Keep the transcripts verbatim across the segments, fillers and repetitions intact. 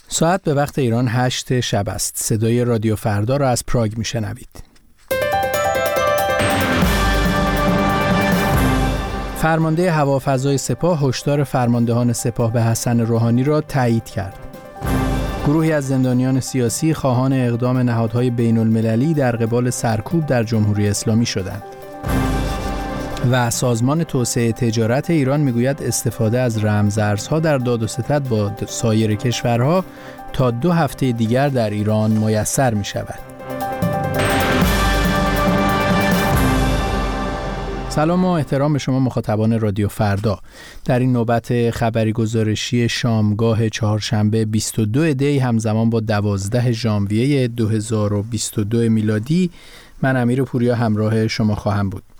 ساعت به وقت ایران هشت شب است. صدای رادیو فردا را از پراگ میشنوید. فرمانده هوافضای سپاه هشدار فرماندهان سپاه به حسن روحانی را تایید کرد. گروهی از زندانیان سیاسی خواهان اقدام نهادهای بین المللی در قبال سرکوب در جمهوری اسلامی شدند. و سازمان توسعه تجارت ایران میگوید استفاده از رمزارزها در داد و ستد با سایر کشورها تا دو هفته دیگر در ایران میسر می شود. سلام و احترام به شما مخاطبان رادیو فردا. در این نوبت خبری گزارشی شامگاه چهارشنبه بیست و دو دی همزمان با دوازده ژانویه دو هزار و بیست و دو میلادی، من امیر پوریا همراه شما خواهم بود.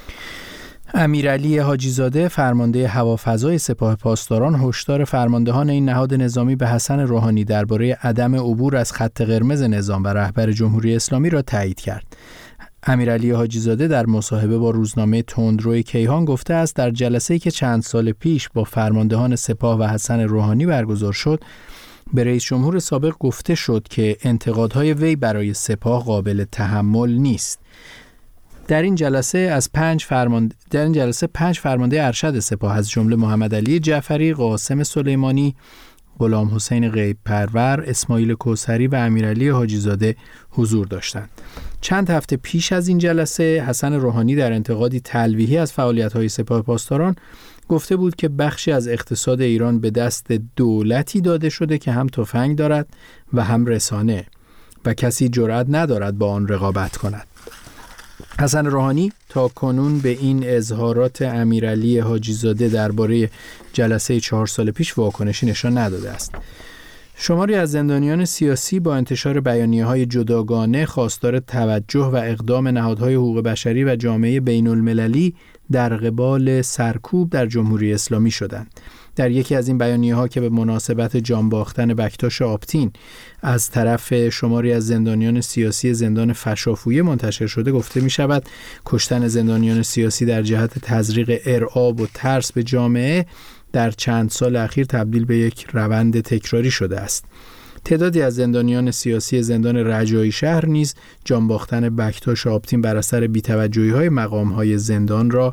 امیرعلی حاجی زاده فرمانده هوافضای سپاه پاسداران هشدار فرماندهان این نهاد نظامی به حسن روحانی درباره عدم عبور از خط قرمز نظام و رهبر جمهوری اسلامی را تایید کرد. امیرعلی حاجی زاده در مصاحبه با روزنامه تندرو کیهان گفته است در جلسه‌ای که چند سال پیش با فرماندهان سپاه و حسن روحانی برگزار شد، به رئیس جمهور سابق گفته شد که انتقادهای وی برای سپاه قابل تحمل نیست. در این جلسه از پنج فرمانده در این جلسه پنج فرمانده ارشد سپاه از جمله محمد علی جعفری، قاسم سلیمانی، غلام حسین غیب پرور، اسماعیل کوثری و امیرعلی حاجی زاده حضور داشتند. چند هفته پیش از این جلسه حسن روحانی در انتقادی تلویحی از فعالیت‌های سپاه پاسداران گفته بود که بخشی از اقتصاد ایران به دست دولتی داده شده که هم تفنگ دارد و هم رسانه و کسی جرأت ندارد با آن رقابت کند. حسن روحانی تا کنون به این اظهارات امیرعلی حاجی زاده درباره جلسه چهار سال پیش واکنشی نشان نداده است. شماری از زندانیان سیاسی با انتشار بیانیه‌های جداگانه خواستار توجه و اقدام نهادهای حقوق بشری و جامعه بین المللی در قبال سرکوب در جمهوری اسلامی شدند. در یکی از این بیانیه‌ها که به مناسبت جان باختن بکتاش آپتین از طرف شماری از زندانیان سیاسی زندان فشافویه منتشر شده گفته می شود کشتن زندانیان سیاسی در جهت تزریق ارعاب و ترس به جامعه در چند سال اخیر تبدیل به یک روند تکراری شده است. تعدادی از زندانیان سیاسی زندان رجایی شهر نیز جان باختن بکتاش آپتین بر اثر بی‌توجهی‌های مقام‌های زندان را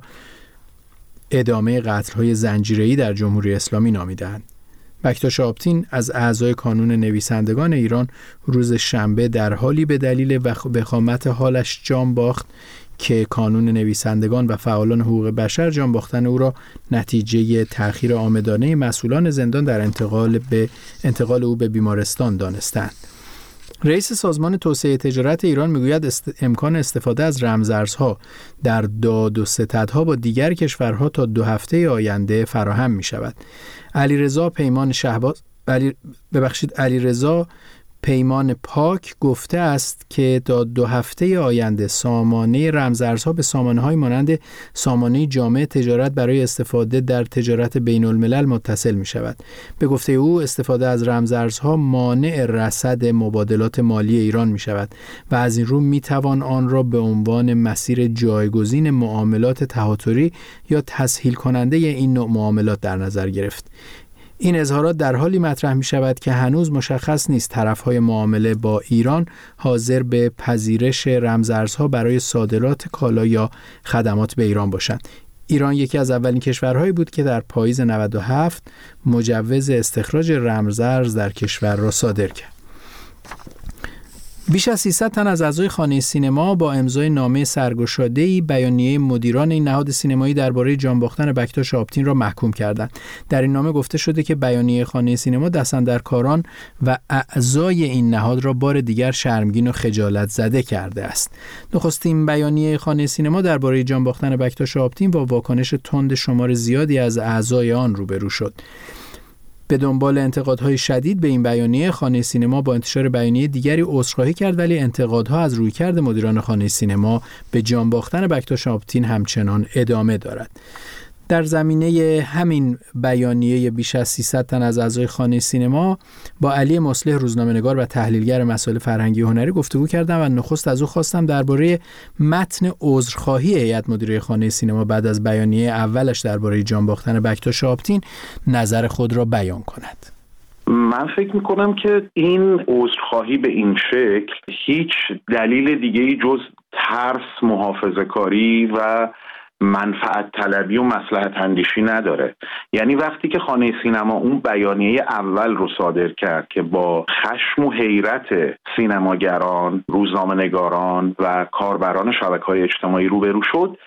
ادامه قتل‌های زنجیره‌ای در جمهوری اسلامی نامیدند. بکتاش آپتین از اعضای کانون نویسندگان ایران روز شنبه در حالی به دلیل وخامت حالش جان باخت که کانون نویسندگان و فعالان حقوق بشر جان باختن او را نتیجه تأخیر عامدانه مسئولان زندان در انتقال به انتقال او به بیمارستان دانستند. رئیس سازمان توسعه تجارت ایران میگوید است... امکان استفاده از رمزارزها در داد و ستدها با دیگر کشورها تا دو هفته آینده فراهم می شود. علیرضا پیمان شهباز علی... ببخشید علیرضا پیمان پاک گفته است که تا دو هفته آینده سامانه رمزارزها به سامانه‌های مانند سامانه جامع تجارت برای استفاده در تجارت بین الملل متصل می شود. به گفته او استفاده از رمزارزها مانع رصد مبادلات مالی ایران می شود و از این رو می توان آن را به عنوان مسیر جایگزین معاملات تهاتری یا تسهیل کننده این نوع معاملات در نظر گرفت. این اظهارات در حالی مطرح می شود که هنوز مشخص نیست طرفهای معامله با ایران حاضر به پذیرش رمزارزها برای صادرات کالا یا خدمات به ایران باشند. ایران یکی از اولین کشورهایی بود که در پاییز نود و هفت مجوز استخراج رمزارز در کشور را صادر کرد. بیش از سیصد تن از اعضای خانه سینما با امضای نامه سرگشاده‌ای بیانیه مدیران این نهاد سینمایی درباره جان باختن بکتاش آپتین را محکوم کردند. در این نامه گفته شده که بیانیه خانه سینما دستاندرکاران و اعضای این نهاد را بار دیگر شرمگین و خجالت زده کرده است. نخستین بیانیه خانه سینما درباره جان باختن بکتاش آپتین با واکنش تند شمار زیادی از اعضای آن روبرو شد. به دنبال انتقادهای شدید به این بیانیه، خانه سینما با انتشار بیانیه دیگری عذرخواهی کرد، ولی انتقادها از رویکرد مدیران خانه سینما به جان باختن بکتاش آپتین همچنان ادامه دارد. در زمینه همین بیانیه بیش از سیصد تن از اعضای خانه سینما با علی مصلح روزنامه‌نگار و تحلیلگر مسائل فرهنگی و هنری گفتگو کردم و نخست از او خواستم درباره متن عذرخواهی هیئت مدیره خانه سینما بعد از بیانیه اولش درباره جان باختن بکتاش آپتین نظر خود را بیان کند. من فکر میکنم که این عذرخواهی به این شکل هیچ دلیل دیگه‌ای جز ترس، محافظه‌کاری و منفعت طلبی و مصلحت اندیشی نداره. یعنی وقتی که خانه سینما اون بیانیه اول رو صادر کرد که با خشم و حیرت سینماگران، روزنامه‌نگاران و کاربران شبکه‌های اجتماعی روبرو شد،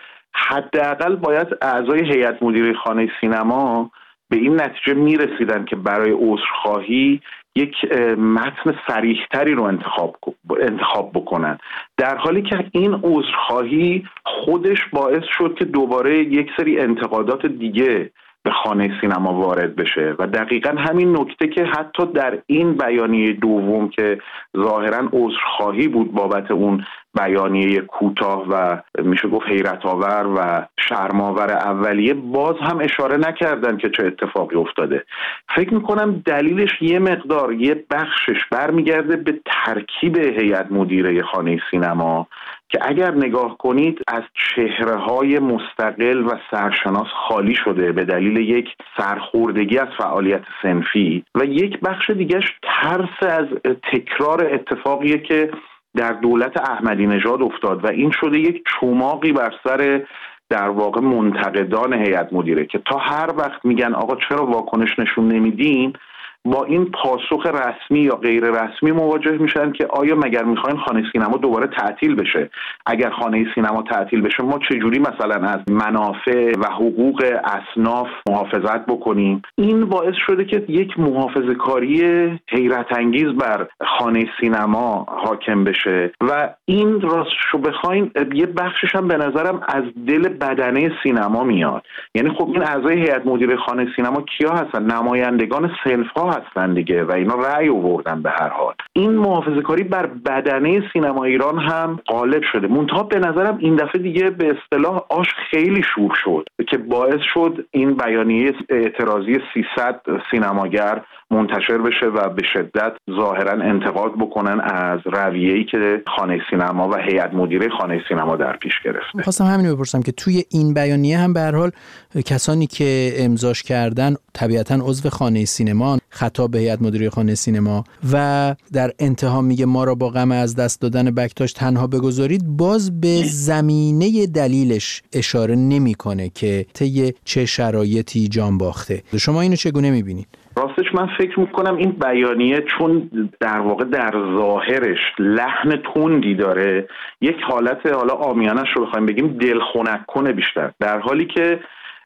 حداقل باید اعضای هیئت مدیره خانه سینما به این نتیجه میرسیدن که برای عذرخواهی یک متن صریح‌تری رو انتخاب انتخاب بکنن، در حالی که این عذرخواهی خودش باعث شد که دوباره یک سری انتقادات دیگه به خانه سینما وارد بشه و دقیقاً همین نکته که حتی در این بیانیه دوم که ظاهراً عذرخواهی بود بابت اون بیانیه کوتاه و میشه گفت حیرت آور و شرم‌آور اولیه، باز هم اشاره نکردن که چه اتفاقی افتاده. فکر میکنم دلیلش یه مقدار، یه بخشش برمیگرده به ترکیب هیئت مدیره خانه سینما که اگر نگاه کنید از چهره‌های مستقل و سرشناس خالی شده به دلیل یک سرخوردگی از فعالیت صنفی و یک بخش دیگهش ترس از تکرار اتفاقیه که در دولت احمدی نژاد افتاد و این شده یک چماقی بر سر در واقع منتقدان هیئت مدیره که تا هر وقت میگن آقا چرا واکنش نشون نمیدین، با این پاسخ رسمی یا غیر رسمی مواجه میشن که آیا مگر میخواین خانه سینما دوباره تعطیل بشه؟ اگر خانه سینما تعطیل بشه ما چجوری مثلا از منافع و حقوق اصناف محافظت بکنیم؟ این باعث شده که یک محافظه‌کاری حیرت انگیز بر خانه سینما حاکم بشه و این راستشو بخواین یه بخشش هم به نظرم از دل بدنه سینما میاد. یعنی خب این اعضای هیئت مدیره خانه سینما کیا هستن؟ نمایندگان صنف‌ها هستن دیگه و اینا رأی آوردن. به هر حال این محافظه‌کاری بر بدنه سینما ایران هم غالب شده. منتها به نظرم این دفعه دیگه به اصطلاح آش خیلی شور شد که باعث شد این بیانیه اعتراضی سیصد سینماگر منتشر بشه و به شدت ظاهرا انتقاد بکنن از رویه‌ای که خانه سینما و هیئت مدیره خانه سینما در پیش گرفته. خواستم همین رو بپرسم که توی این بیانیه هم به هر حال کسانی که امضاش کردن طبیعتاً عضو خانه سینما، خطاب به هیئت مدیره خانه سینما و در انتها میگه ما را با غم از دست دادن بکتاش تنها بگذارید، باز به زمینه دلیلش اشاره نمیکنه که طی چه شرایطی جان باخته. شما اینو چگونه میبینید؟ راستش من فکر میکنم این بیانیه چون در واقع در ظاهرش لحن تندی داره، یک حالت حالا عامیانش رو بخوایم بگیم دلخنک کنه بیشتر، در حالی که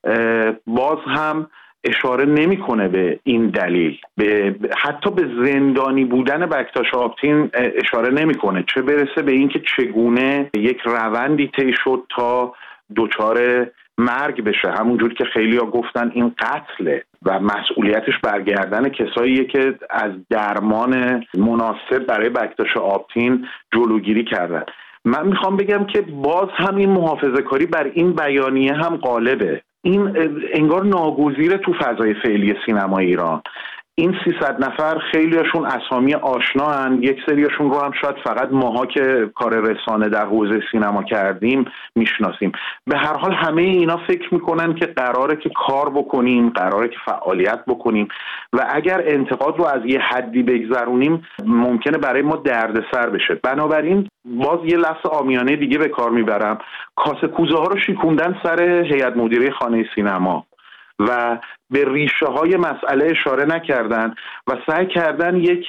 باز هم اشاره نمیکنه به این دلیل، به حتی به زندانی بودن بکتاش آبتین اشاره نمیکنه، چه برسه به این که چگونه یک روندی طی شد تا دچار مرگ بشه. همونجور که خیلی ها گفتن این قتله و مسئولیتش برگردن کساییه که از درمان مناسب برای بکتاش آبتین جلوگیری کردن. من میخوام بگم که باز هم این محافظه‌کاری بر این بیانیه هم غالبه. این انگار ناگزیره تو فضای فعلی سینما ایران. این سیصد نفر خیلیاشون اسامی آشنا هن، یک سریاشون رو هم شاید فقط ماها که کار رسانه در حوزه سینما کردیم میشناسیم. به هر حال همه اینا فکر میکنن که قراره که کار بکنیم، قراره که فعالیت بکنیم و اگر انتقاد رو از یه حدی بگذرونیم ممکنه برای ما دردسر بشه. بنابراین باز یه لفظ عامیانه دیگه به کار میبرم، کاسه کوزه ها رو شیکوندن سر هیئت مدیره خانه سینما و به ریشه های مسئله اشاره نکردن و سعی کردن یک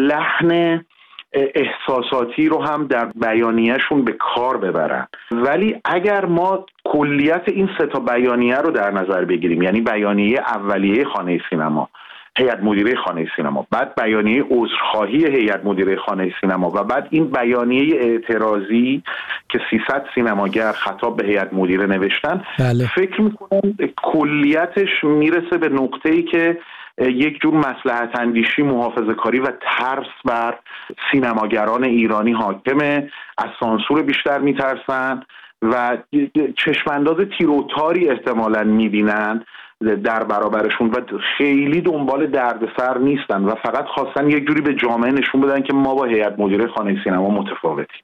لحن احساساتی رو هم در بیانیه‌شون به کار ببرن. ولی اگر ما کلیت این سه تا بیانیه رو در نظر بگیریم، یعنی بیانیه اولیه خانه سینما، هیئت مدیره خانه سینما، بعد بیانیه عذرخواهی هیئت مدیره خانه سینما و بعد این بیانیه اعتراضی که سیصد سینماگر خطاب به هیئت مدیره نوشتن، بله. فکر میکنم کلیتش میرسه به نقطه‌ای که یک جور مصلحت اندیشی، محافظه‌کاری و ترس بر سینماگران ایرانی حاکمه، از سانسور بیشتر میترسن و چشمانداز تیروتاری احتمالاً میبینن در برابرشون و خیلی دنبال دردسر نیستن و فقط خواستن یک جوری به جامعه نشون بدن که ما با هیئت مدیره خانه سینما متفاوتیم.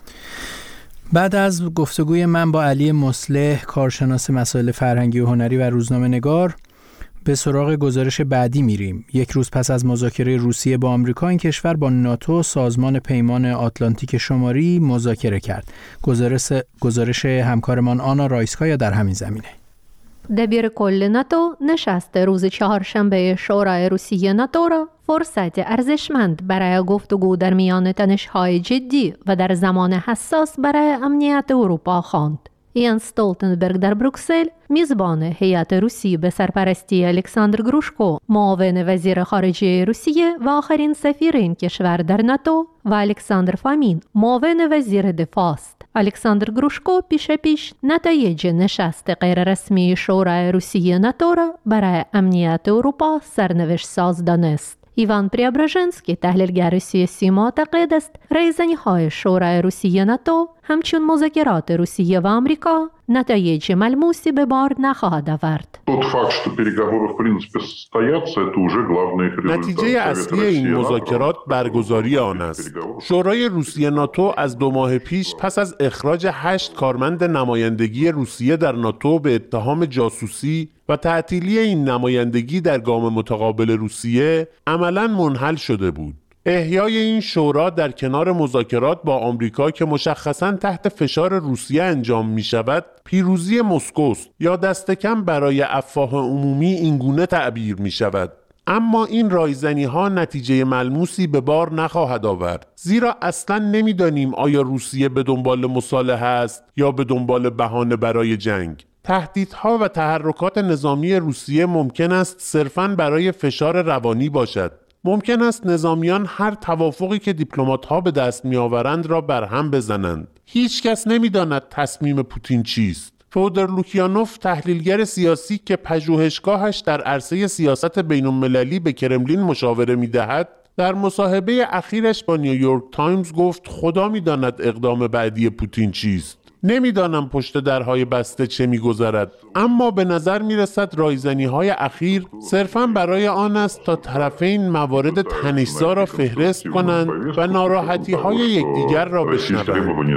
بعد از گفتگوی من با علی مصلح، کارشناس مسائل فرهنگی و هنری و روزنامه‌نگار، به سراغ گزارش بعدی میریم. یک روز پس از مذاکره روسیه با آمریکا، این کشور با ناتو سازمان پیمان آتلانتیک شمالی مذاکره کرد. گزارش گزارش همکارمان آنا رایسکایا در همین زمینه. دبیر کل ناتو نشست روز چهارشنبه شورای روسیه ناتو را فرصت ارزشمند برای گفتگو در میان تنش‌های جدی و در زمان حساس برای امنیت اروپا خواند. یانس استولتنبرگ در بروکسل میزبان هیئت روسی به سرپرستی الکساندر گروشکو، معاون وزیر خارجه روسیه و آخرین سفیر این کشور در ناتو، و الکساندر فامین، معاون وزیر دفاع است. الکساندر گروشکو پیش پیش نتایج نشست غیررسمی شورای روسیه ناتو را برای امنیت اروپا سرنوشت ساز دانست. ایوان پریابراژنسکی، تحلیلگر سیاسی، معتقد است رایزنی‌های شورای روسیه ناتو همچون مذاکرات روسیه و آمریکا نتایج ملموسی به بار نخواهد آورد. نتیجه اصلی این مذاکرات برگزاری آن است. شورای روسیه ناتو از دو ماه پیش پس از اخراج هشت کارمند نمایندگی روسیه در ناتو به اتهام جاسوسی و تعطیلی این نمایندگی در گام متقابل روسیه عملاً منحل شده بود. احیای این شورا در کنار مذاکرات با آمریکا که مشخصاً تحت فشار روسیه انجام می شود، پیروزی مسکوست یا دست کم برای افواه عمومی اینگونه تعبیر می شود. اما این رایزنی ها نتیجه ملموسی به بار نخواهد آورد، زیرا اصلاً نمیدانیم آیا روسیه به دنبال مصالحه است یا به دنبال بهانه برای جنگ. تهدیدها و تحرکات نظامی روسیه ممکن است صرفاً برای فشار روانی باشد. ممکن است نظامیان هر توافقی که دیپلمات‌ها به دست می‌آورند را برهم بزنند. هیچ کس نمی‌داند تصمیم پوتین چیست. فودر لوکیانوف، تحلیلگر سیاسی که پژوهشگاهش در عرصه سیاست بین‌المللی به کرملین مشاوره می‌دهد، در مصاحبه اخیرش با نیویورک تایمز گفت خدا می‌داند اقدام بعدی پوتین چیست. نمیدانم پشت درهای بسته چه میگذرد، اما به نظر میرسد رایزنی‌های اخیر صرفاً برای آن است تا طرفین موارد تنش‌زا را فهرست کنند و ناراحتی‌های یکدیگر را بشنوند.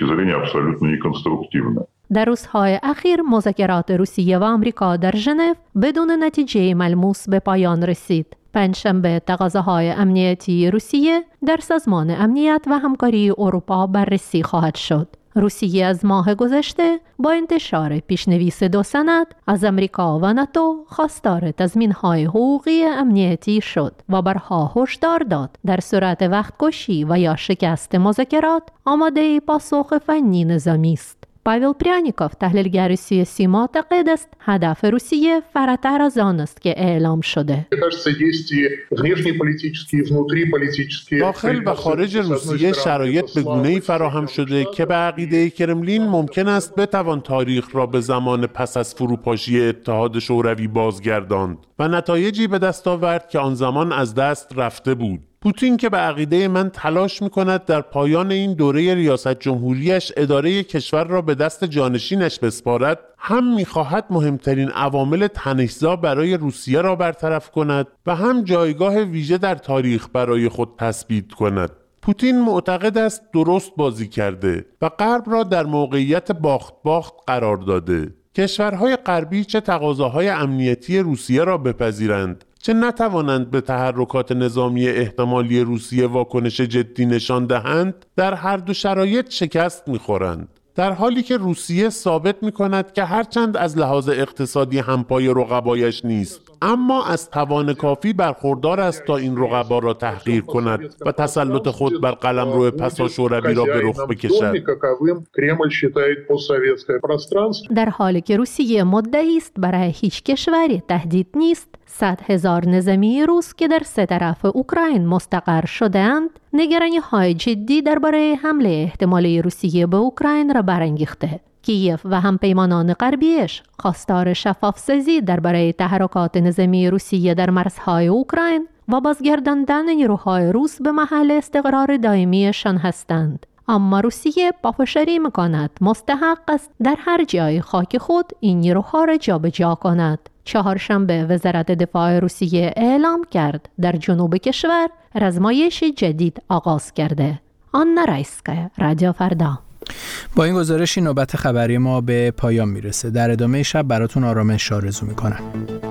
در روزهای اخیر مذاکرات روسیه و آمریکا در ژنو بدون نتیجه ملموس به پایان رسید. پنجشنبه تقاضاهای امنیتی روسیه در سازمان امنیت و همکاری اروپا بررسی خواهد شد. روسیه از ماه گذشته با انتشار پیشنویس دو سند از امریکا و ناتو خواستار تضمین‌های حقوقی امنیتی شد و برها هشدار داد در صورت وقتکشی و یا شکست مذاکرات آماده پاسخ فنی نظامی است. پاول پریانیکوف، تحلیلگر سیاسی، معتقد است هدف روسیه فراتر از آن است که اعلام شده. داخل و خارج روسیه شرایط به گونه‌ای فراهم شده که به عقیده کرملین ممکن است بتوان تاریخ را به زمان پس از فروپاشی اتحاد شوروی بازگرداند و نتایجی به دست آورد که آن زمان از دست رفته بود. پوتین که به عقیده من تلاش می‌کند در پایان این دوره ریاست جمهوریش اداره کشور را به دست جانشینش بسپارد، هم می‌خواهد مهمترین عوامل تنش‌زا برای روسیه را برطرف کند و هم جایگاه ویژه در تاریخ برای خود تثبیت کند. پوتین معتقد است درست بازی کرده و غرب را در موقعیت باخت باخت قرار داده. کشورهای غربی چه تقاضاهای امنیتی روسیه را بپذیرند، چه نتوانند به تحرکات نظامی احتمالی روسیه واکنش جدی نشان دهند، در هر دو شرایط شکست می‌خورند. در حالی که روسیه ثابت می‌کند که هرچند از لحاظ اقتصادی همپای رقبایش نیست، اما از توان کافی برخوردار است تا این رقبا را تحقیر کند و تسلط خود بر قلمرو پسا شوروی را به رخ بکشد. در حالی که روسیه مدعی است برای هیچ کشوری تهدید نیست، صد هزار نظامی روس که در سه طرف اوکراین مستقر شده‌اند، نگرانی‌های جدی درباره حمله احتمالی روسیه به اوکراین را برانگیخته. کیف و همپیمانان غربیش خواستار شفاف‌سازی درباره تحرکات نظامی روسیه در مرزهای اوکراین و بازگرداندن نیروهای روس به محل استقرار دائمیشان هستند. اما روسیه پافشاری می‌کند مستحق است در هر جای خاک خود این نیروها را جابجا کند. چهارشنبه وزارت دفاع روسیه اعلام کرد در جنوب کشور رزمایش جدید آغاز کرده. آنا رایسکایا، رادیو فردا. با این گزارشی نوبت خبری ما به پایان میرسه. در ادامه شب براتون آرامش آرزو میکنم.